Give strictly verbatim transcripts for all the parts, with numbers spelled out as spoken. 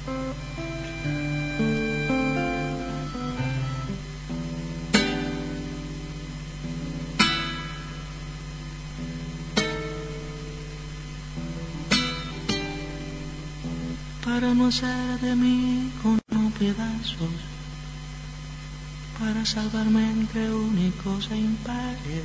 Para no hacer de mí con pedazos, para salvarme entre únicos e impares,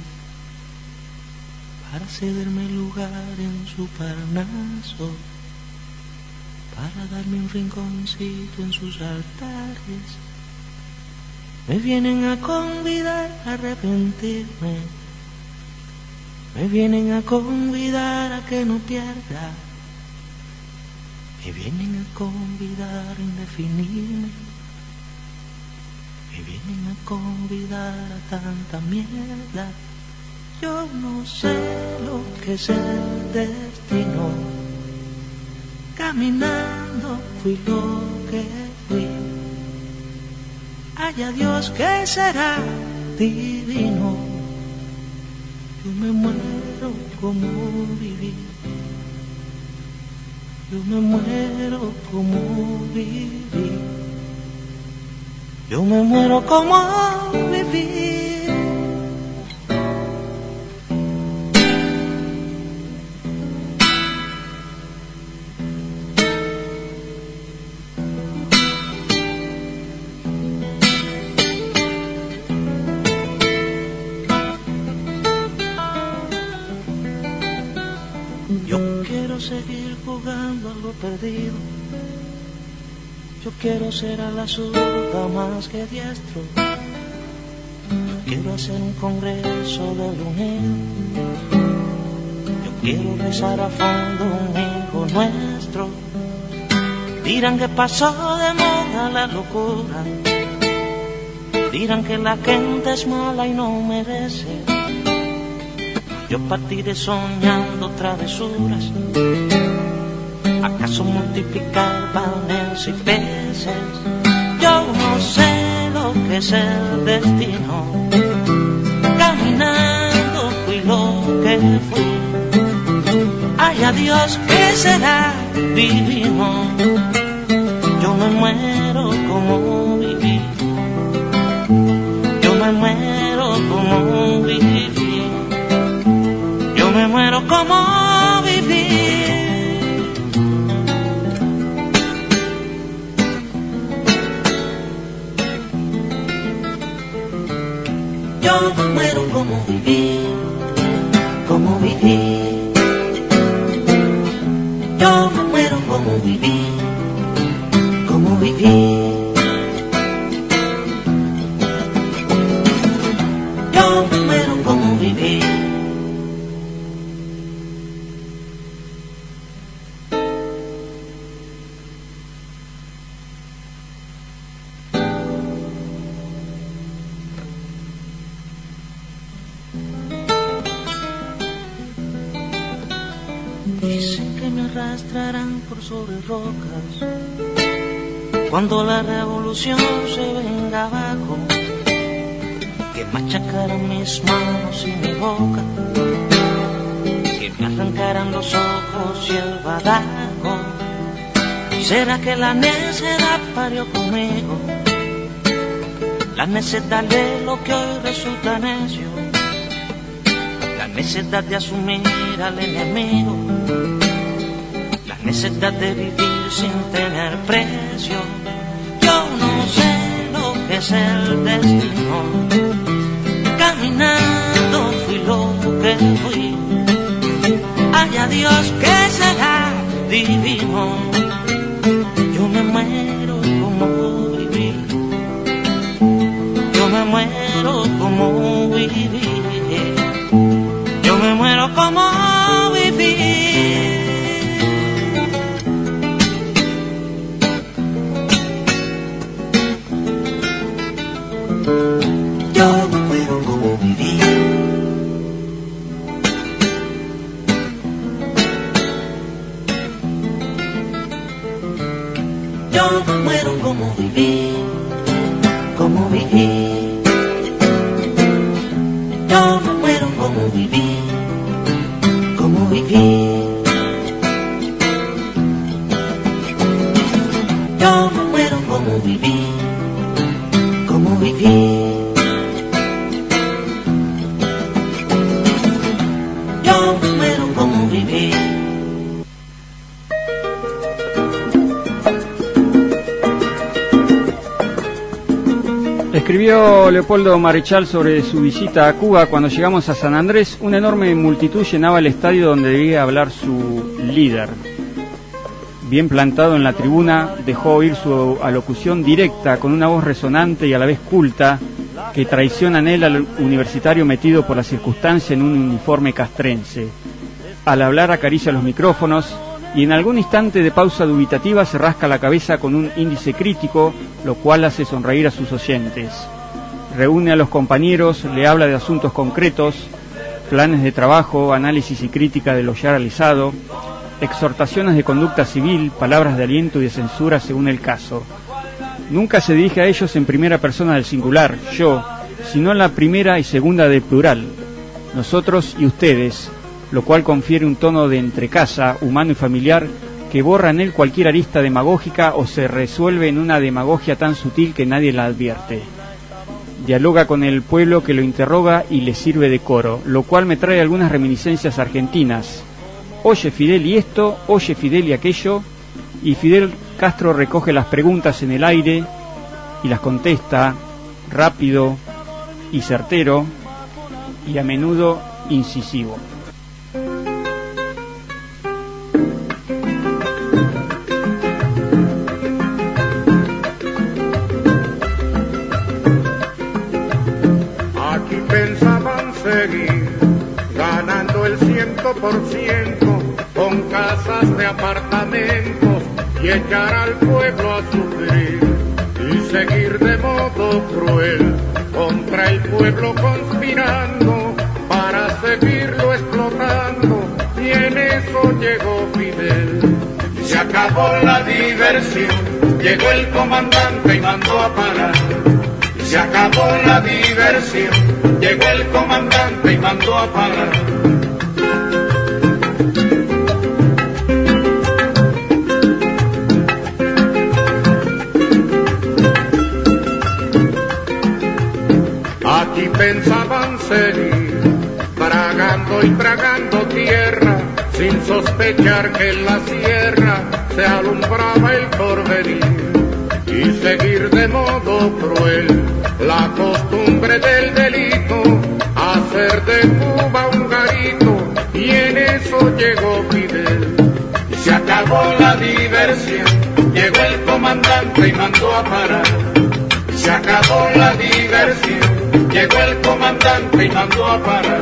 para cederme lugar en su Parnaso, para darme un rinconcito en sus altares. Me vienen a convidar a arrepentirme, me vienen a convidar a que no pierda, me vienen a convidar a indefinirme, me vienen a convidar a tanta mierda. Yo no sé lo que es el destino, caminando fui lo que fui. Haya Dios que será divino, yo me muero como viví. Yo me muero como viví, yo me muero como viví. Yo quiero seguir jugando a lo perdido, yo quiero ser a la zurda más que diestro, yo quiero hacer un congreso del unido, yo quiero besar a fondo un hijo nuestro. Dirán que pasó de moda la locura, dirán que la gente es mala y no merece. Yo partiré soñando travesuras, acaso multiplicar panes y peces. Yo no sé lo que es el destino, caminando fui lo que fui. Haya Dios que será divino, yo me muero como viví, yo me muero como viví. Yo me muero como viví. Yo me muero como viví, como viví. Yo me muero como viví, como viví. Yo me muero como viví. Dicen que me arrastrarán por sobre rocas cuando la revolución se venga abajo, que machacarán mis manos y mi boca, que me arrancarán los ojos y el badajo. ¿Será que la necedad parió conmigo? La necedad de lo que hoy resulta necio, la necedad de asumir al enemigo, la necedad de vivir sin tener precio. Yo no sé lo que es el destino, caminando fui lo que fui. Haya Dios que será divino, yo me muero como viví, yo me muero como viví. Yo me muero como viví. Yo me muero como viví. Yo me muero como viví, como viví. Yo me muero como viví, como viví. Yo me muero como viví, como viví. Yo me muero como viví. Escribió Leopoldo Marechal sobre su visita a Cuba. Cuando llegamos a San Andrés, una enorme multitud llenaba el estadio donde debía hablar su líder. Bien plantado en la tribuna, dejó oír su alocución directa con una voz resonante y a la vez culta que traiciona en él al universitario metido por la circunstancia en un uniforme castrense. Al hablar acaricia los micrófonos y en algún instante de pausa dubitativa se rasca la cabeza con un índice crítico, lo cual hace sonreír a sus oyentes. Reúne a los compañeros, le habla de asuntos concretos, planes de trabajo, análisis y crítica de lo ya realizado, exhortaciones de conducta civil, palabras de aliento y de censura según el caso. Nunca se dirige a ellos en primera persona del singular, yo, sino en la primera y segunda del plural, nosotros y ustedes, lo cual confiere un tono de entrecasa, humano y familiar, que borra en él cualquier arista demagógica o se resuelve en una demagogia tan sutil que nadie la advierte. Dialoga con el pueblo que lo interroga y le sirve de coro, lo cual me trae algunas reminiscencias argentinas. Oye Fidel y esto, oye Fidel y aquello, y Fidel Castro recoge las preguntas en el aire y las contesta rápido y certero y a menudo incisivo. Aquí pensaban seguir ganando el ciento por ciento con casas de apartamentos y echar al pueblo a sufrir y seguir de modo cruel contra el pueblo conspirando para seguirlo explotando, y en eso llegó Fidel. Se acabó la diversión, llegó el comandante y mandó a parar. Se acabó la diversión, llegó el comandante y mandó a parar. Aquí pensaban seguir, tragando y tragando tierra, sin sospechar que en la sierra se alumbraba el porvenir, y seguir de modo cruel la costumbre del delito, hacer de Cuba un garito, y en eso llegó Fidel. Se acabó la diversión, llegó el comandante y mandó a parar. Se acabó la diversión, llegó el comandante y mandó a parar.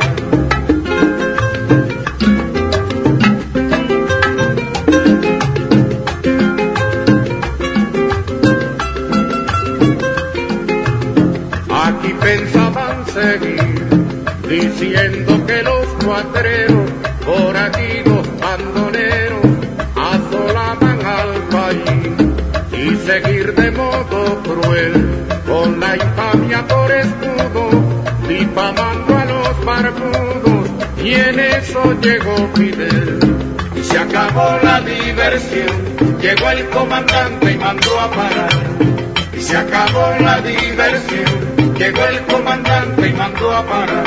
Aquí pensaban seguir, diciendo que los cuatreros, forajidos, bandoneros, asolaban al país, y seguir de modo cruel, con la infamia por escudo, difamando a los barbudos, y en eso llegó Fidel. Se acabó la diversión, llegó el comandante y mandó a parar. Se acabó la diversión, llegó el comandante y mandó a parar.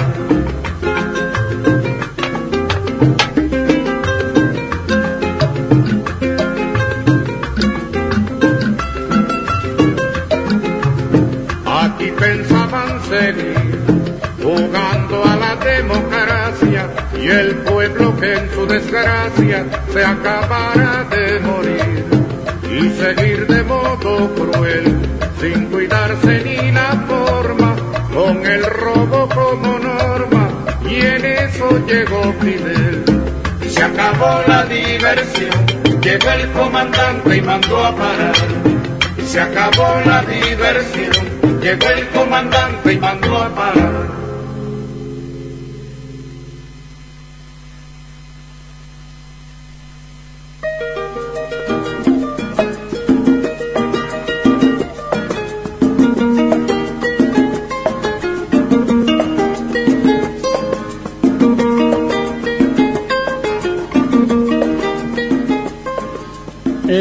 Aquí pensaban seguir, jugando a la democracia, y el pueblo que en su desgracia se acabara de morir, y seguir de modo cruel, sin cuidarse ni la forma, con el robo como norma, y en eso llegó Fidel. Se acabó la diversión, llegó el comandante y mandó a parar. Se acabó la diversión, llegó el comandante y mandó a parar.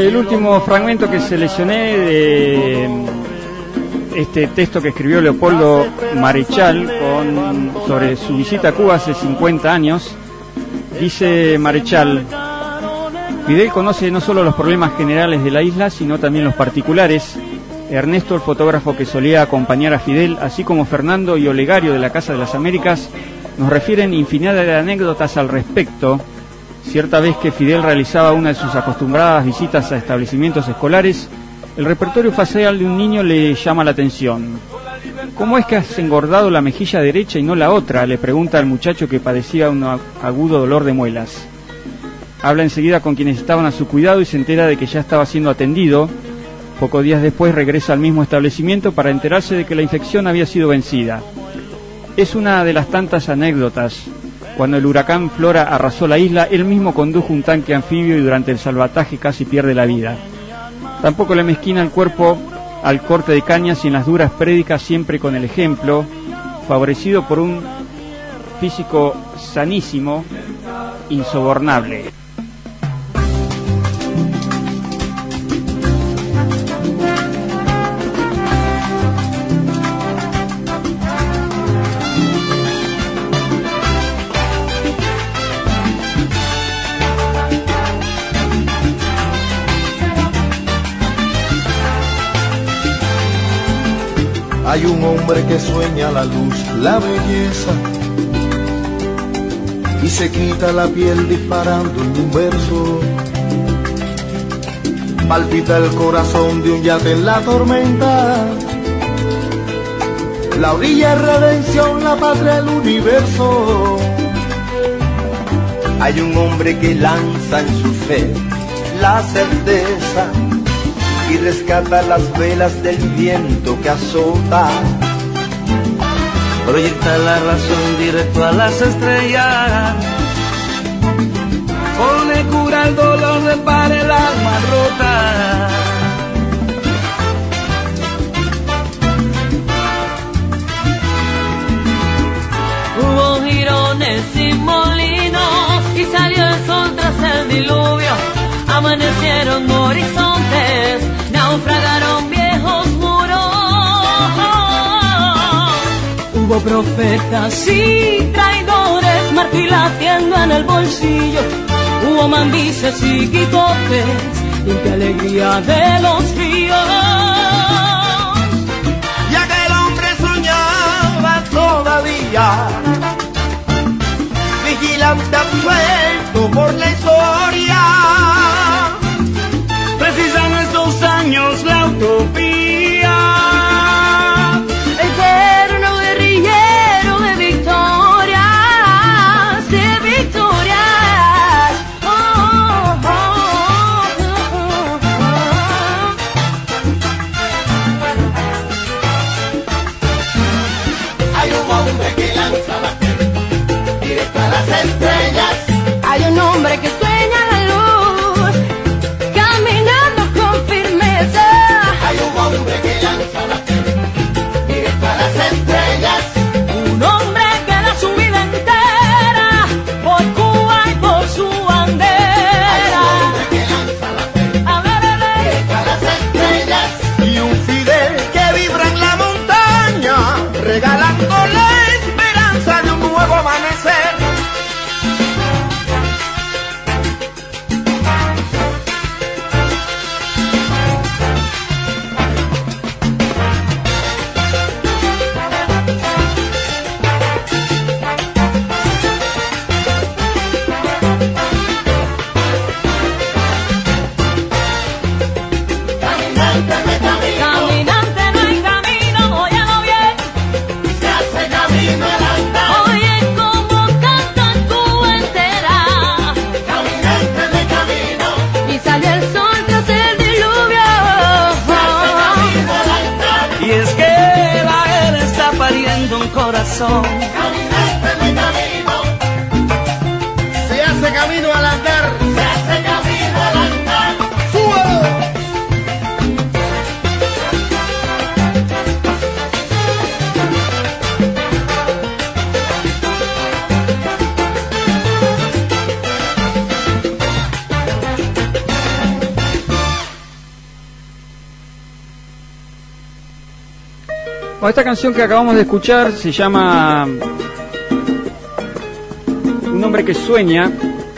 el último fragmento que seleccioné de este texto que escribió Leopoldo Marechal con, sobre su visita a Cuba hace cincuenta años, dice Marechal: Fidel conoce no solo los problemas generales de la isla, sino también los particulares. Ernesto, el fotógrafo que solía acompañar a Fidel, así como Fernando y Olegario de la Casa de las Américas, nos refieren infinidad de anécdotas al respecto. Cierta vez que Fidel realizaba una de sus acostumbradas visitas a establecimientos escolares, el repertorio facial de un niño le llama la atención. ¿Cómo es que has engordado la mejilla derecha y no la otra?, le pregunta al muchacho que padecía un agudo dolor de muelas. Habla enseguida con quienes estaban a su cuidado y se entera de que ya estaba siendo atendido. Pocos días después regresa al mismo establecimiento para enterarse de que la infección había sido vencida. Es una de las tantas anécdotas. Cuando el huracán Flora arrasó la isla, él mismo condujo un tanque anfibio y durante el salvataje casi pierde la vida. Tampoco le mezquina el cuerpo al corte de cañas y en las duras prédicas siempre con el ejemplo, favorecido por un físico sanísimo, insobornable. Hay un hombre que sueña la luz, la belleza, y se quita la piel disparando en un verso. Palpita el corazón de un yate en la tormenta. La orilla es redención, la patria el universo. Hay un hombre que lanza en su fe la certeza y rescata las velas del viento que azota. Proyecta la razón directo a las estrellas. Pone cura al dolor, repara el alma rota. Hubo girones y molinos y salió el sol tras el diluvio. Amanecieron horizontes, naufragaron viejos muros. Hubo profetas y traidores, Martí latiendo en el bolsillo. Hubo mambises y quijotes, limpia alegría de los ríos. Y aquel hombre soñaba todavía, vigilante absuelto por la historia. Precisa en estos años la utopía. Eterno guerrillero de victorias, de victorias. Oh, oh, oh, oh, oh. Hay un hombre que lanza la fe directo a las estrellas. Hay un hombre que sueña la luz, caminando con firmeza. Hay un hombre que lanza la fe directo a las estrellas. Un hombre que da su vida entera por Cuba y por su bandera. Hay un hombre que lanza la fe A ver, a ver. directo a las estrellas. Y un Fidel que vibra en la montaña, regalando la esperanza de un nuevo amanecer. Caminante no hay camino, óyalo bien. Se hace camino al andar. Oye cómo canta Cuba entera. Caminante de camino. Y sale el sol tras el diluvio. Se hace camino al altar. Y es que la guerra está pariendo un corazón. Caminante de camino. Se hace camino al andar. Se hace camino al andar. ¡Súbelo! Bueno, esta canción que acabamos de escuchar se llama Un hombre que sueña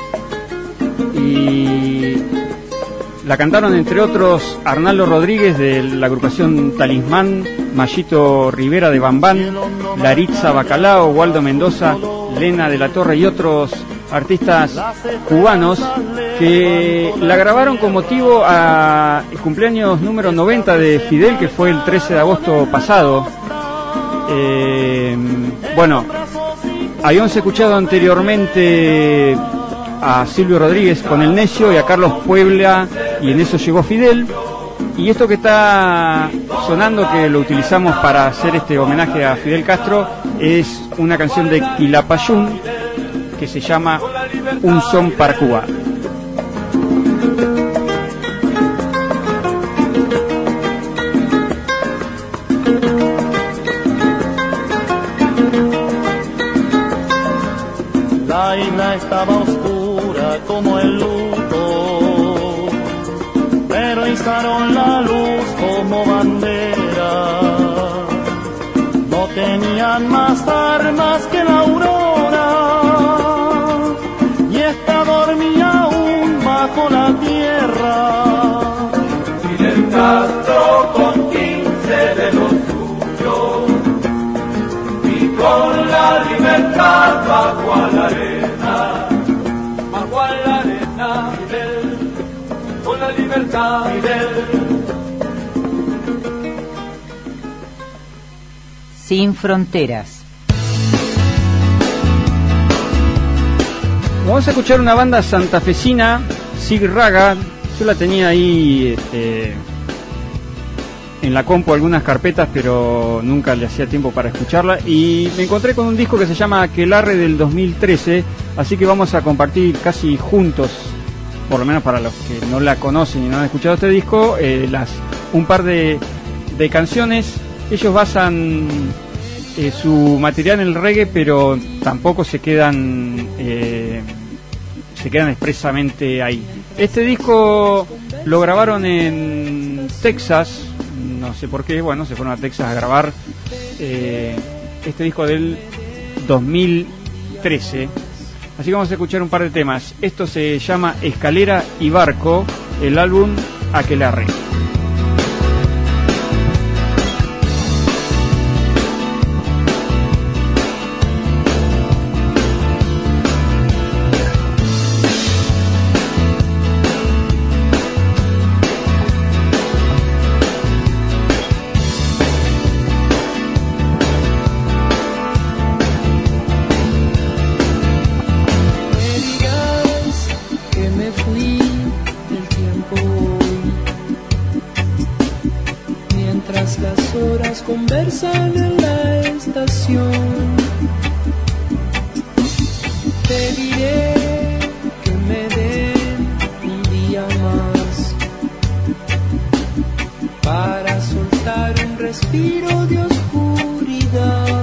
y la cantaron entre otros Arnaldo Rodríguez de la agrupación Talismán, Mayito Rivera de Bambán, Laritza Bacalao, Waldo Mendoza, Lena de la Torre y otros artistas cubanos que la grabaron con motivo a el cumpleaños número noventa de Fidel, que fue el trece de agosto pasado. Eh, bueno, habíamos escuchado anteriormente a Silvio Rodríguez con El Necio y a Carlos Puebla y En eso llegó Fidel, y esto que está sonando, que lo utilizamos para hacer este homenaje a Fidel Castro, es una canción de Quilapayún que se llama Un son para Cuba. La isla estaba oscura como el luto, pero izaron la luz como bandera. No tenían más armas que la aurora, y esta dormía aún bajo la tierra. Fidel Castro con quince de los suyos, y con la libertad bajo a la arena, bajo a la arena, Fidel, con la libertad, Fidel. Sin fronteras. Vamos a escuchar una banda santafesina, Sig Raga. Yo la tenía ahí eh, en la compu algunas carpetas, pero nunca le hacía tiempo para escucharla, y me encontré con un disco que se llama Aquelarre del dos mil trece, así que vamos a compartir casi juntos, por lo menos para los que no la conocen y no han escuchado este disco, eh, las un par de, de canciones. Ellos basan eh, su material en el reggae, pero tampoco se quedan eh, se quedan expresamente ahí. Este disco lo grabaron en Texas, no sé por qué, bueno, se fueron a Texas a grabar eh, este disco del dos mil trece. Así que vamos a escuchar un par de temas. Esto se llama Escalera y Barco, el álbum Aquelarre. Conversan en la estación. Te diré que me den un día más para soltar un respiro de oscuridad.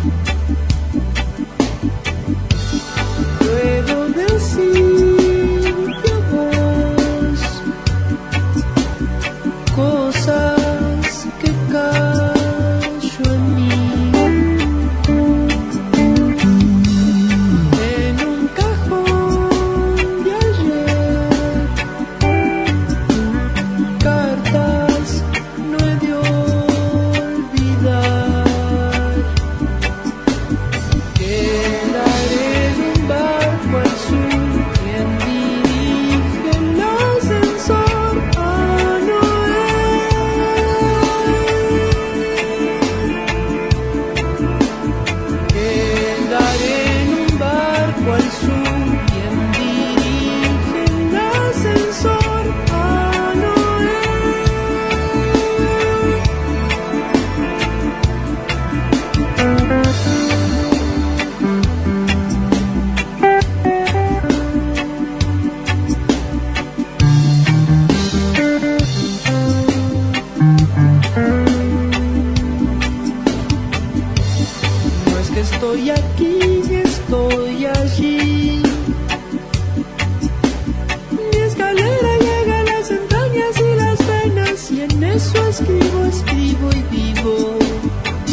Puedo decirte a vos cosas que caen estoy aquí, estoy allí. Mi escalera llega a las entrañas y las venas, y en eso escribo, escribo y vivo.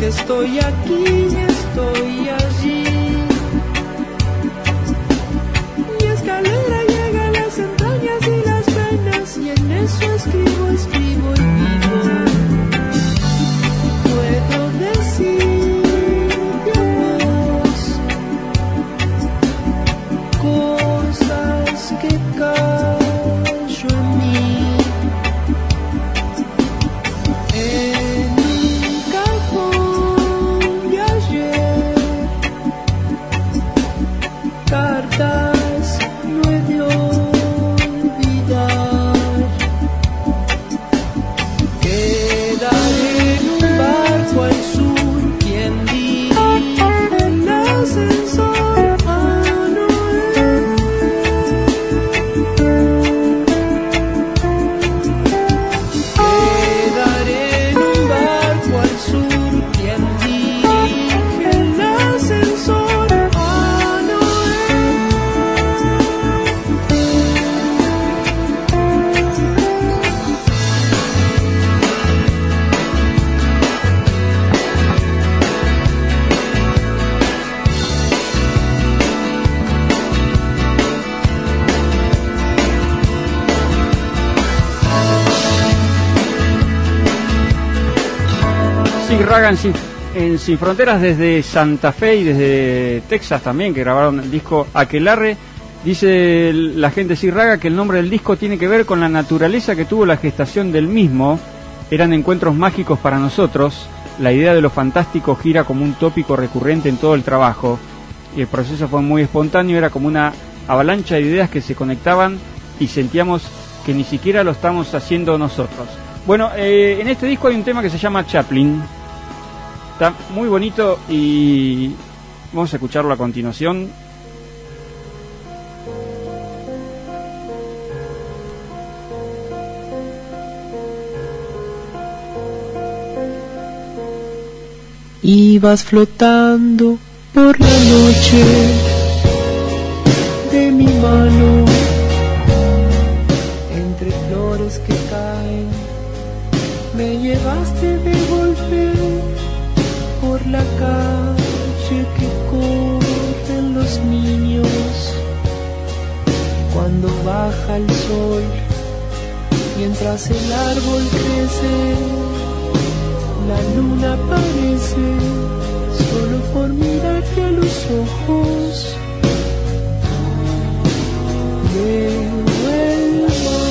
que estoy aquí y estoy allí. Mi escalera llega a las entrañas y las venas, y en eso escribo, escribo y vivo. Puedo decir Dios cosas que callo en mí. En un cajón de ayer, cartas no he de olvidar. Quedaré en un barco al sur, quien dirige el ascensor a Noé. Quedaré en un barco al sur, quien dirige el ascensor a Noé. Sig Ragan Sin- en Sin Fronteras desde Santa Fe y desde Texas también, que grabaron el disco Aquelarre. Dice la gente Sig Raga que el nombre del disco tiene que ver con la naturaleza que tuvo la gestación del mismo. Eran encuentros mágicos para nosotros. La idea de lo fantástico gira como un tópico recurrente en todo el trabajo. Y el proceso fue muy espontáneo, era como una avalancha de ideas que se conectaban y sentíamos que ni siquiera lo estamos haciendo nosotros. Bueno, eh, en este disco hay un tema que se llama Chaplin. Está muy bonito y vamos a escucharlo a continuación. Ibas flotando por la noche de mi mano, entre flores que caen, me llevaste de golpe por la calle que corren los niños. Cuando baja el sol, mientras el árbol crece, la luna aparece, solo por mirarte a los ojos. Veo el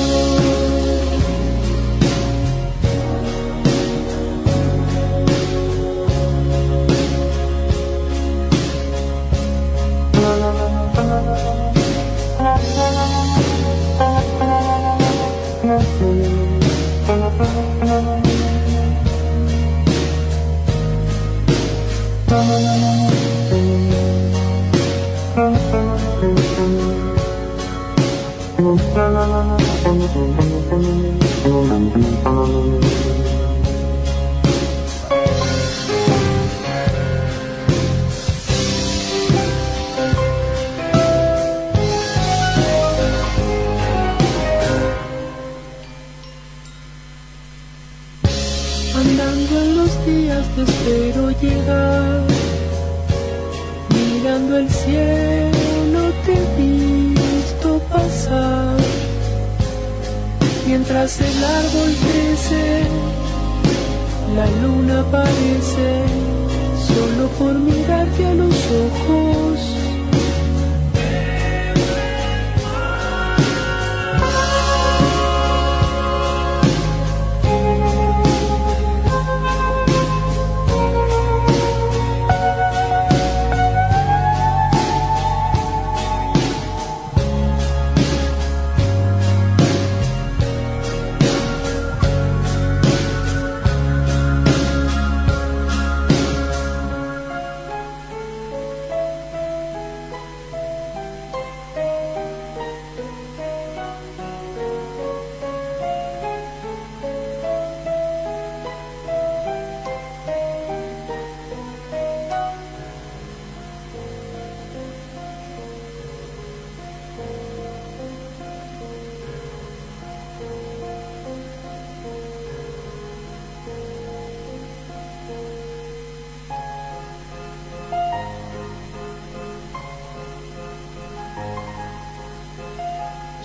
andando en los días te espero llegar, mirando el cielo te he visto pasar, mientras el árbol crece, la luna aparece, solo por mirarte a los ojos.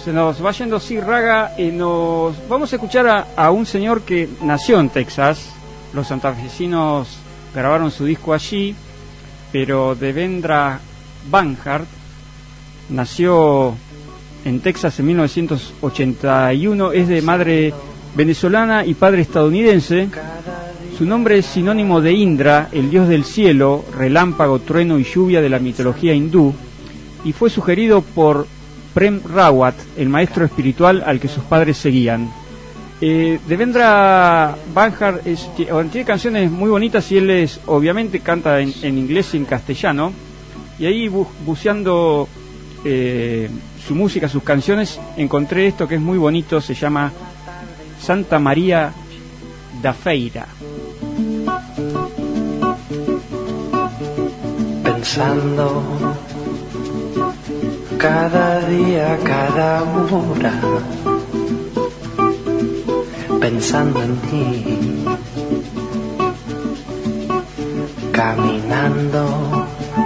Se nos va yendo Sir Raga y nos vamos a escuchar a, a un señor que nació en Texas. Los santafesinos grabaron su disco allí, pero Devendra Banhart nació en Texas en mil novecientos ochenta y uno, es de madre venezolana y padre estadounidense. Su nombre es sinónimo de Indra, el dios del cielo, relámpago, trueno y lluvia de la mitología hindú, y fue sugerido por Prem Rawat, el maestro espiritual al que sus padres seguían. Eh, Devendra Banhart es, tiene canciones muy bonitas y él es, obviamente canta en, en inglés y en castellano, y ahí bu buceando eh, su música, sus canciones, encontré esto que es muy bonito, se llama Santa María da Feira. Pensando cada día, cada hora, pensando en ti, caminando,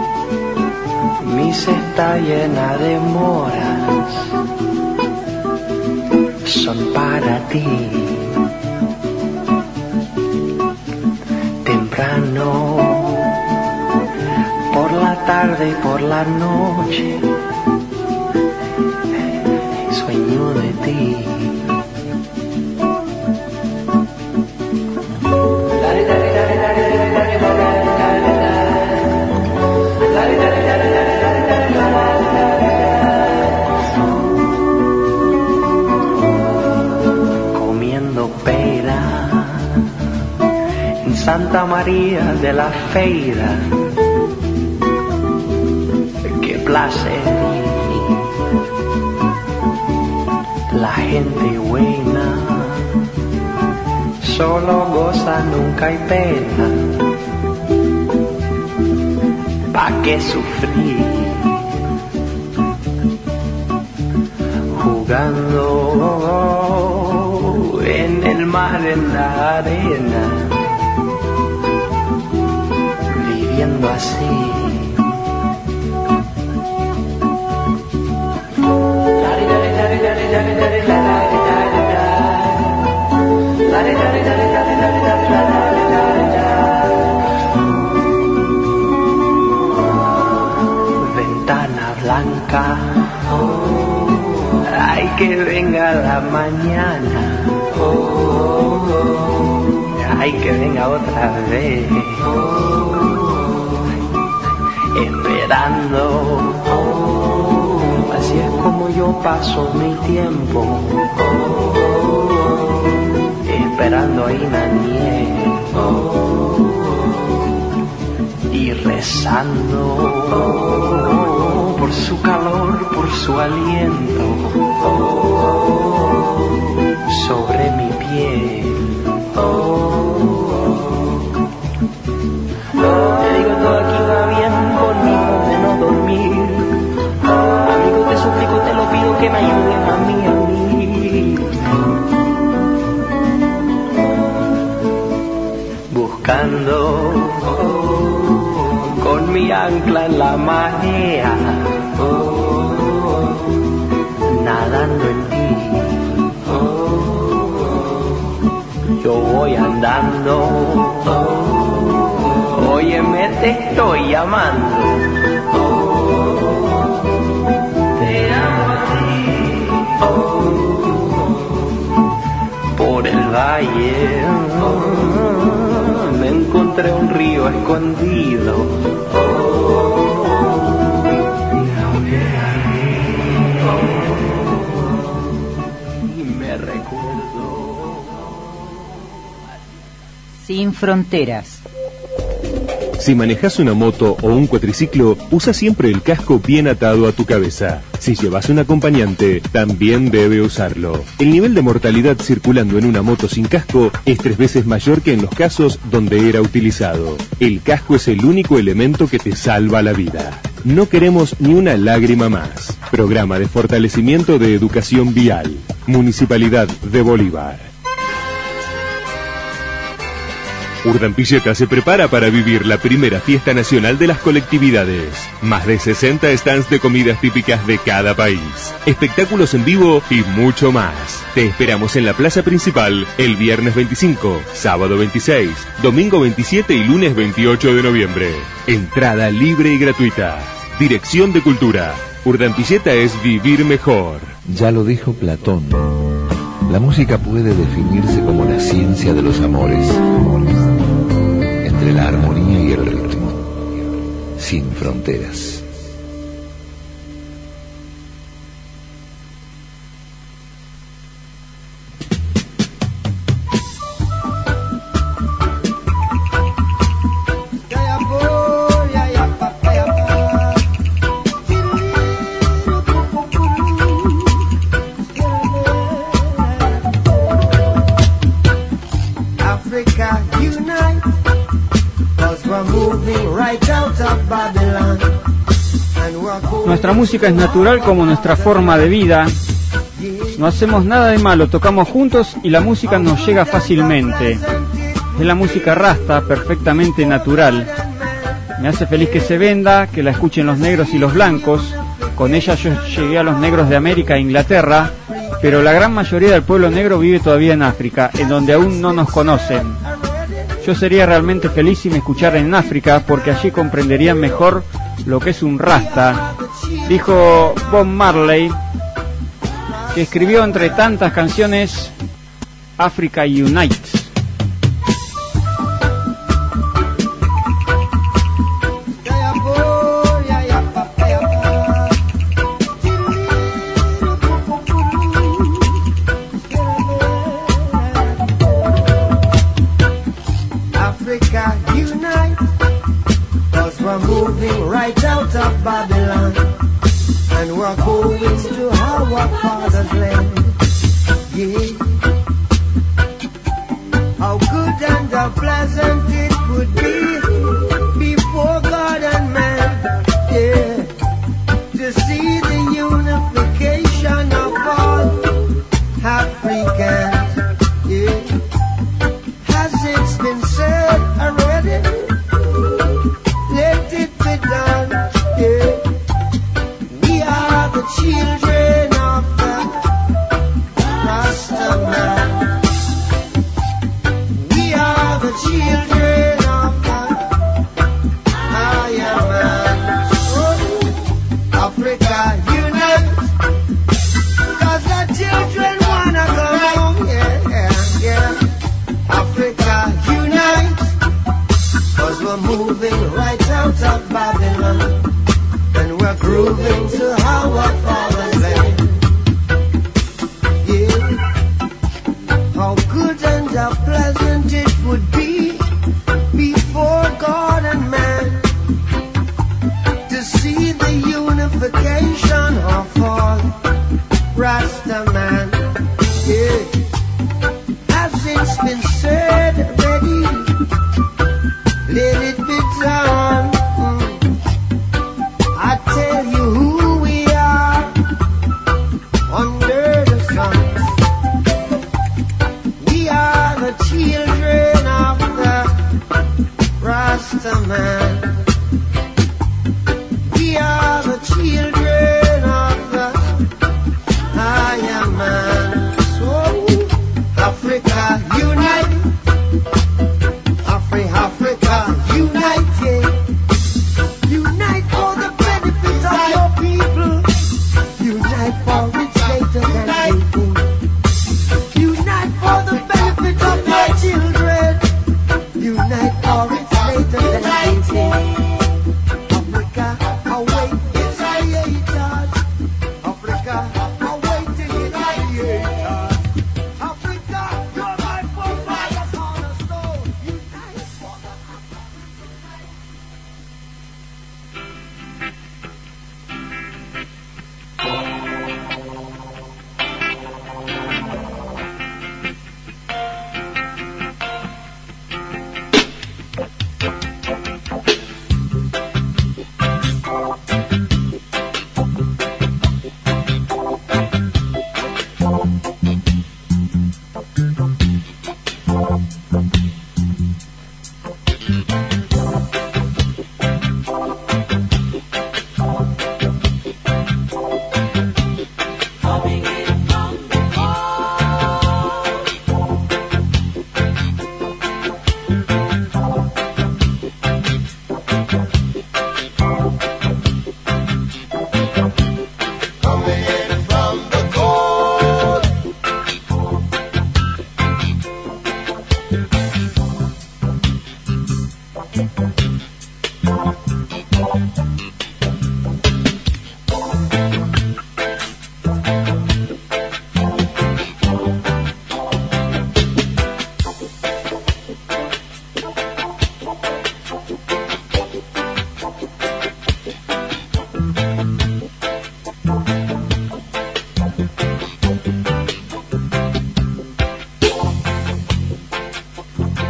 mi cesta llena de moras son para ti. Temprano, por la tarde y por la noche, sueño de ti. Comiendo pera en Santa María de la Feira. Qué placer. La gente buena solo goza, nunca hay pena. ¿Pa' qué sufrir? Jugando en el mar, en la arena, viviendo así. Ventana blanca, ay, que venga la mañana, ay, que venga otra vez, esperando. Así es como yo paso mi tiempo, esperando a Inanié y rezando por su calor, por su aliento sobre mi piel. Te digo, todo aquí va bien conmigo de no dormir. Amigo, te suplico, te lo pido que me ayuden a mí, a mí. Buscando con mi ancla en la marea, nadando en ti. Yo voy andando, óyeme, te estoy llamando. Te amo a ti. Por el valle me encontré un río escondido. Y me recuerdo. Sin fronteras. Si manejas una moto o un cuatriciclo, usa siempre el casco bien atado a tu cabeza. Si llevas un acompañante, también debe usarlo. El nivel de mortalidad circulando en una moto sin casco es tres veces mayor que en los casos donde era utilizado. El casco es el único elemento que te salva la vida. No queremos ni una lágrima más. Programa de fortalecimiento de educación vial. Municipalidad de Bolívar. Urdampilleta se prepara para vivir la primera fiesta nacional de las colectividades. Más de sesenta stands de comidas típicas de cada país, espectáculos en vivo y mucho más. Te esperamos en la plaza principal el viernes veinticinco, sábado veintiséis, domingo veintisiete y lunes veintiocho de noviembre. Entrada libre y gratuita. Dirección de Cultura. Urdampilleta es vivir mejor. Ya lo dijo Platón. La música puede definirse como la ciencia de los amores, entre la armonía y el ritmo, sin fronteras. Nuestra música es natural como nuestra forma de vida. No hacemos nada de malo, tocamos juntos y la música nos llega fácilmente. Es la música rasta, perfectamente natural. Me hace feliz que se venda, que la escuchen los negros y los blancos. Con ella yo llegué a los negros de América e Inglaterra, pero la gran mayoría del pueblo negro vive todavía en África, en donde aún no nos conocen. Yo sería realmente feliz si me escucharan en África, porque allí comprenderían mejor lo que es un rasta, dijo Bob Marley, que escribió entre tantas canciones Africa Unite. Unite for it's later than eighteen.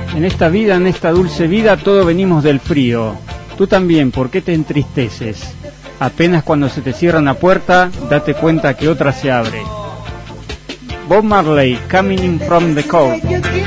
En esta vida, en esta dulce vida, todo venimos del frío. Tú también, ¿por qué te entristeces? Apenas cuando se te cierra una puerta, date cuenta que otra se abre. Bob Marley, Coming in from the Cold.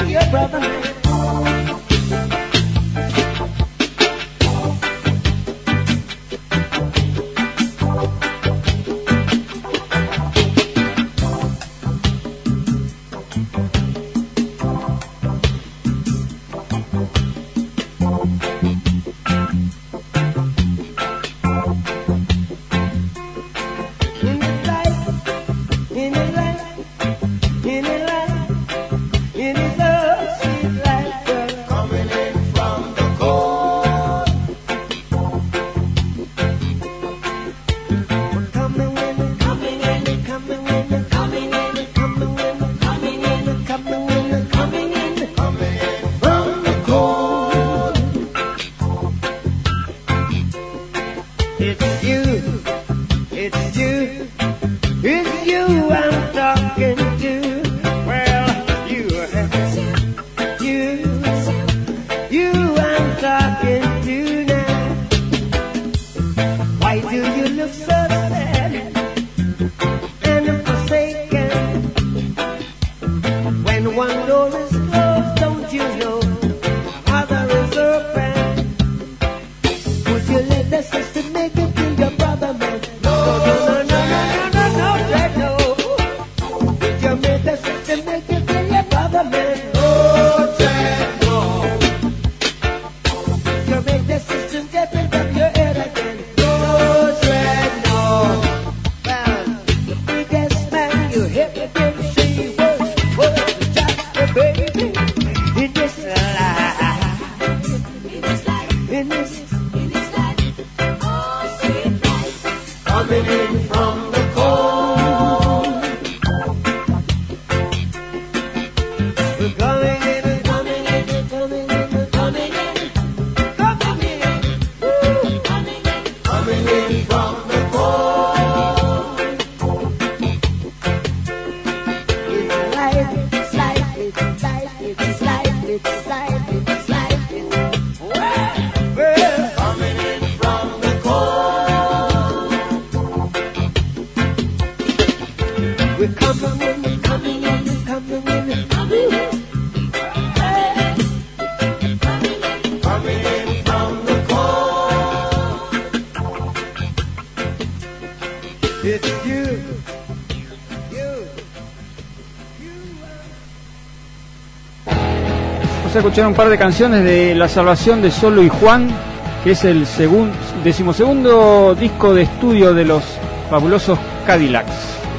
Vamos a escuchar un par de canciones de La Salvación de Solo y Juan, que es el segun, decimosegundo disco de estudio de los fabulosos Cadillacs.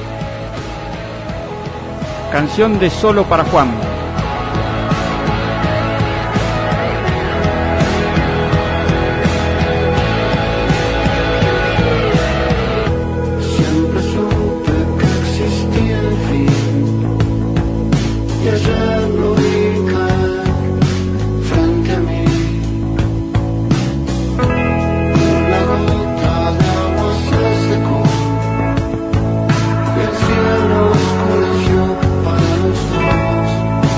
Canción de Solo para Juan. Para los dos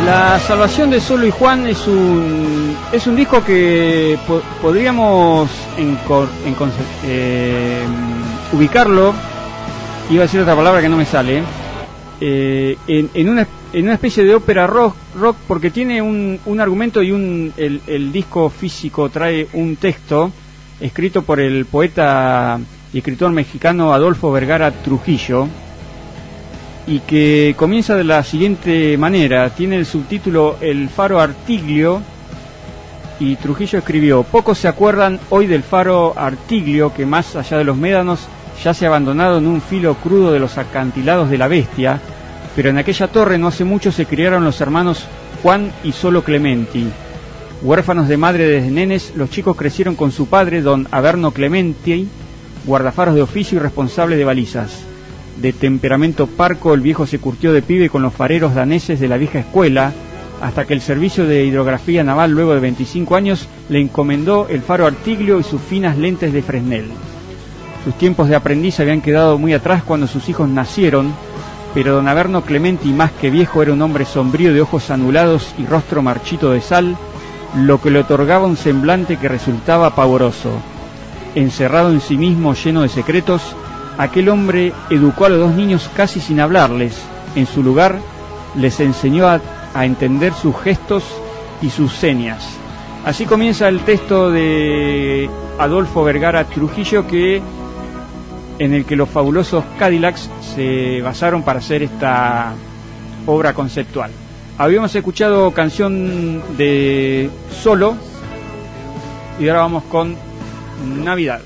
La Salvación de Solo y Juan es un es un disco que po podríamos encor, encon eh, ubicarlo, iba a decir otra palabra que no me sale, eh, en, en, una, en una especie de ópera rock, rock porque tiene un, un argumento y un el, el disco físico trae un texto escrito por el poeta y escritor mexicano Adolfo Vergara Trujillo, y que comienza de la siguiente manera. Tiene el subtítulo El Faro Artiglio, y Trujillo escribió: pocos se acuerdan hoy del Faro Artiglio, que más allá de los médanos yace abandonado en un filo crudo de los acantilados de la Bestia, pero en aquella torre no hace mucho se criaron los hermanos Juan y Solo Clementi. Huérfanos de madre desde nenes, los chicos crecieron con su padre, don Averno Clementi, guardafaros de oficio y responsable de balizas. De temperamento parco, el viejo se curtió de pibe con los fareros daneses de la vieja escuela, hasta que el servicio de hidrografía naval, luego de veinticinco años, le encomendó el Faro Artiglio y sus finas lentes de Fresnel. Sus tiempos de aprendiz habían quedado muy atrás cuando sus hijos nacieron, pero don Averno Clementi, más que viejo, era un hombre sombrío de ojos anulados y rostro marchito de sal, lo que le otorgaba un semblante que resultaba pavoroso. Encerrado en sí mismo, lleno de secretos, aquel hombre educó a los dos niños casi sin hablarles. En su lugar, les enseñó a, a entender sus gestos y sus señas. Así comienza el texto de Adolfo Vergara Trujillo, que en el que los fabulosos Cadillacs se basaron para hacer esta obra conceptual. Habíamos escuchado canción de Solo y ahora vamos con Navidad.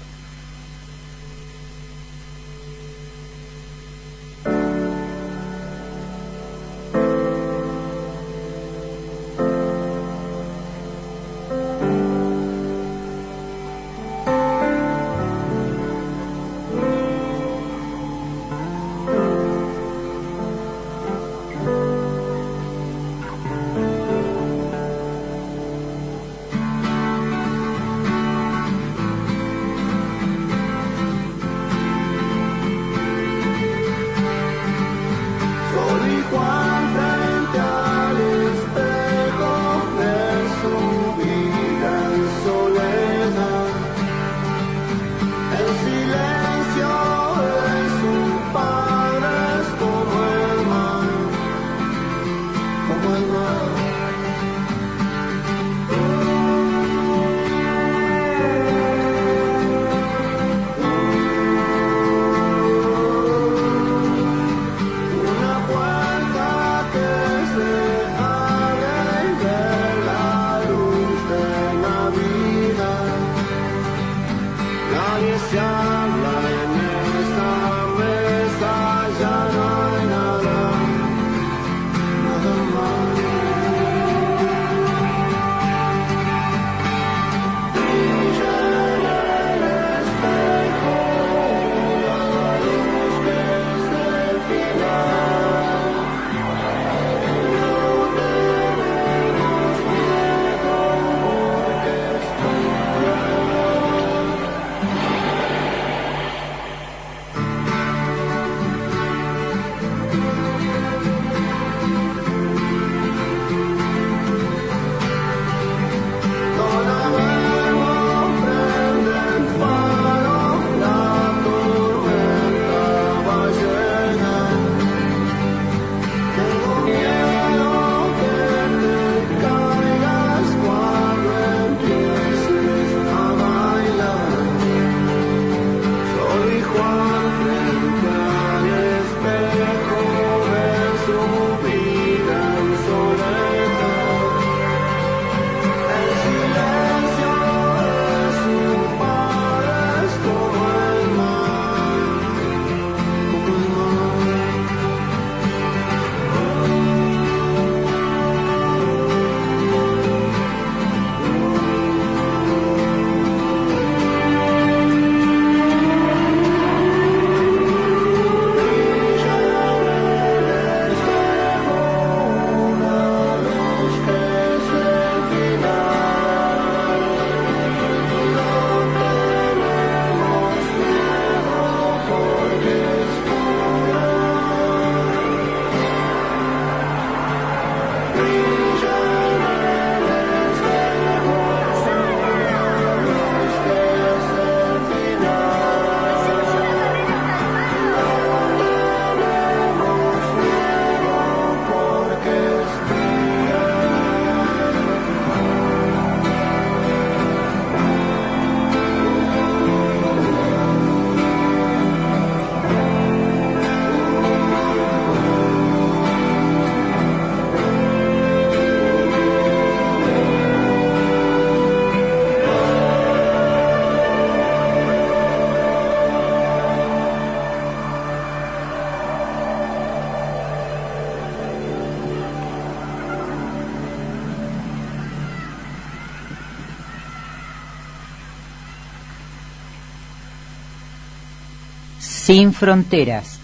Sin fronteras.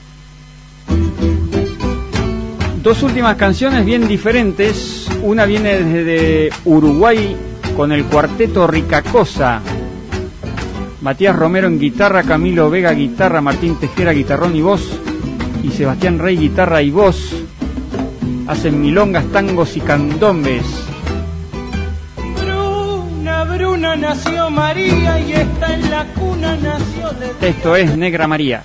Dos últimas canciones bien diferentes. Una viene desde Uruguay con el cuarteto Ricacosa. Matías Romero en guitarra, Camilo Vega guitarra, Martín Tejera guitarrón y voz, y Sebastián Rey guitarra y voz. Hacen milongas, tangos y candombes. Bruna, Bruna nació María y está en la cuna nació de... Esto es Negra María.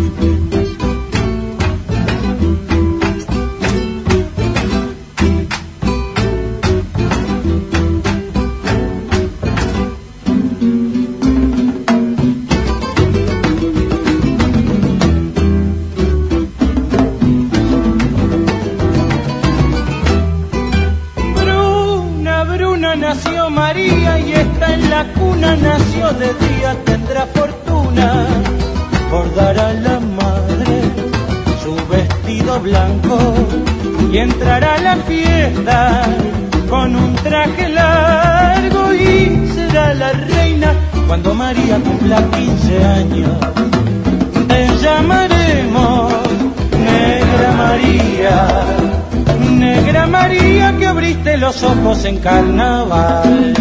Nació María y está en la cuna, nació de día, tendrá fortuna, bordará a la madre su vestido blanco y entrará a la fiesta con un traje largo y será la reina cuando María cumpla quince años. Te llamaremos Negra María, Negra María que abriste los ojos en carnaval.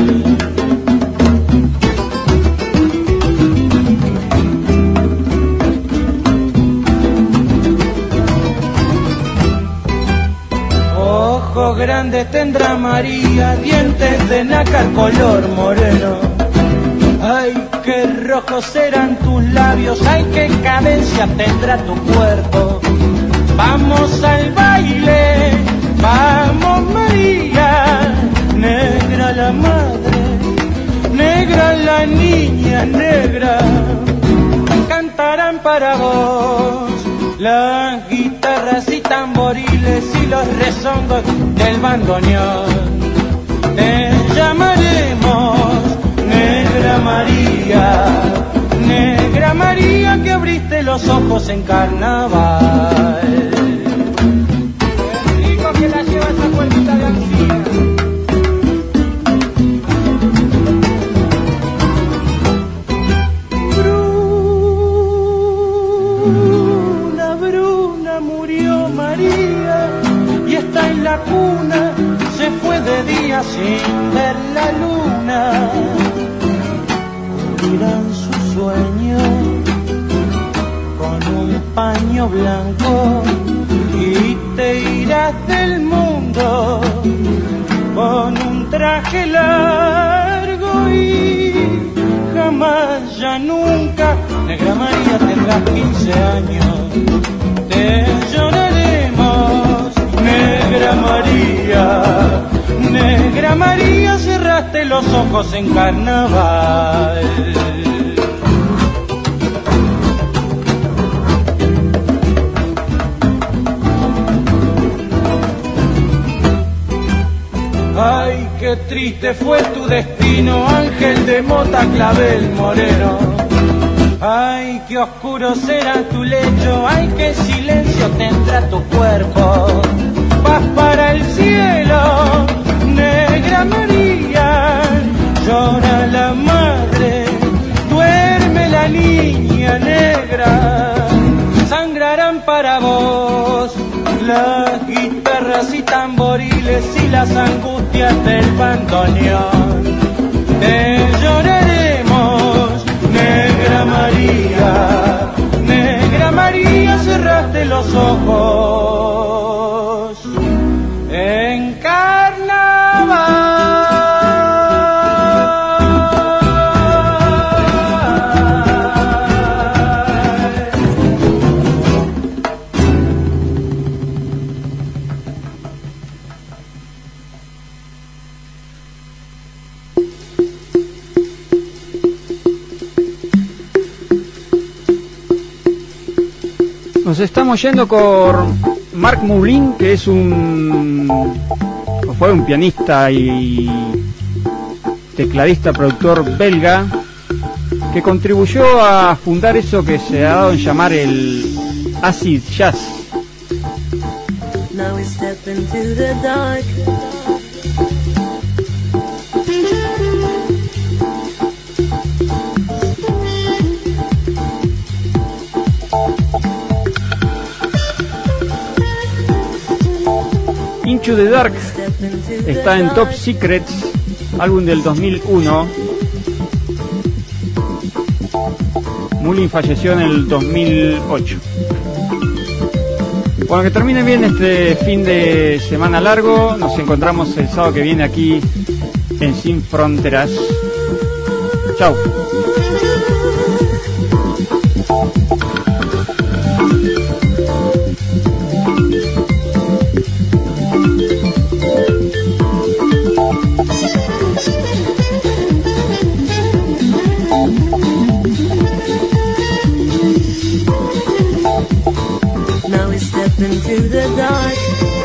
Ojos grandes tendrá María, dientes de nácar color moreno. Ay, qué rojos serán tus labios, ay, qué cadencia tendrá tu cuerpo. Vamos al baile, vamos María, negra la madre, negra la niña negra. Cantarán para vos las guitarras y tamboriles y los rezongos del bandoneón. Te llamaremos Negra María, Negra María que abriste los ojos en carnaval. Qué rico que la lleva esa puertita de ancilla. Bruna, Bruna murió María y está en la cuna, se fue de día sin ver la luna. Cubrirán su sueño con un paño blanco y te irás del mundo con un traje largo y jamás ya nunca Negra María tendrás quince años. Te lloraremos Negra María, Negra María cerraste los ojos en carnaval. Ay, qué triste fue tu destino, ángel de mota clavel moreno. Ay, qué oscuro será tu lecho, ay, qué silencio tendrá tu cuerpo. Vas para el cielo, Negra María, llora la madre, duerme la niña negra. Sangrarán para vos las guitarras y tamboriles y las angustias del bandoneón. Te lloraremos, Negra María, Negra María, cerraste los ojos en carnaval. Nos estamos yendo con Marc Moulin, que es un fue un pianista y tecladista, productor belga, que contribuyó a fundar eso que se ha dado en llamar el acid jazz. Now we step into the dark. Into the Dark está en Top Secrets, álbum del dos mil uno. Mullin falleció en el dos mil ocho. Bueno, que termine bien este fin de semana largo. Nos encontramos el sábado que viene aquí en Sin Fronteras. Chau. Into the dark.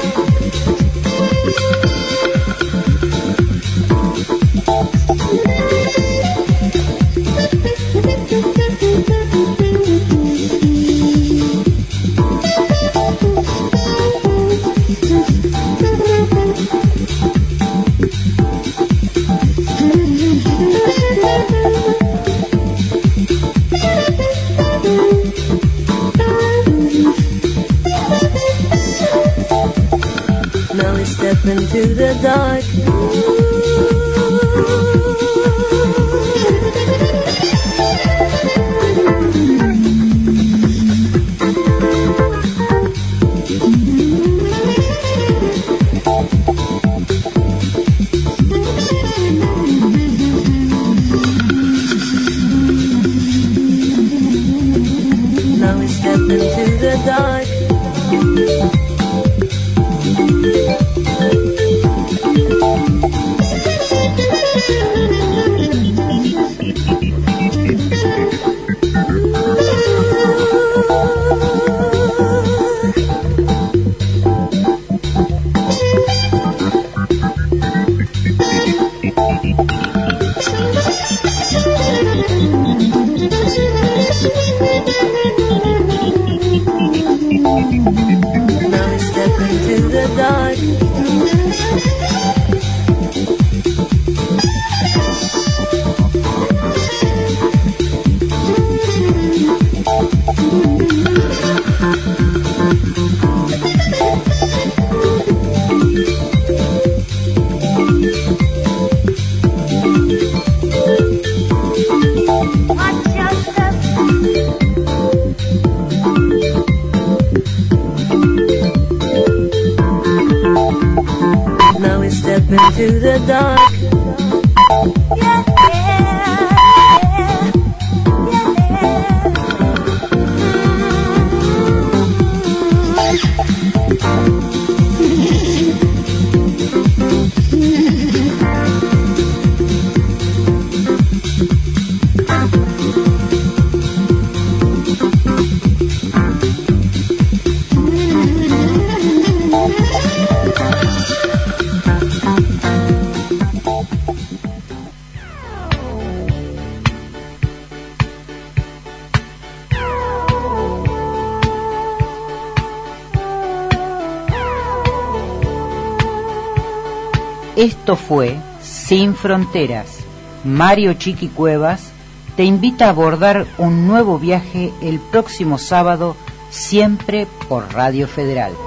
Into the dark. Now we step into the dark. Into the dark. Yeah, yeah, Esto fue Sin Fronteras. Mario Chiqui Cuevas te invita a abordar un nuevo viaje el próximo sábado, siempre por Radio Federal.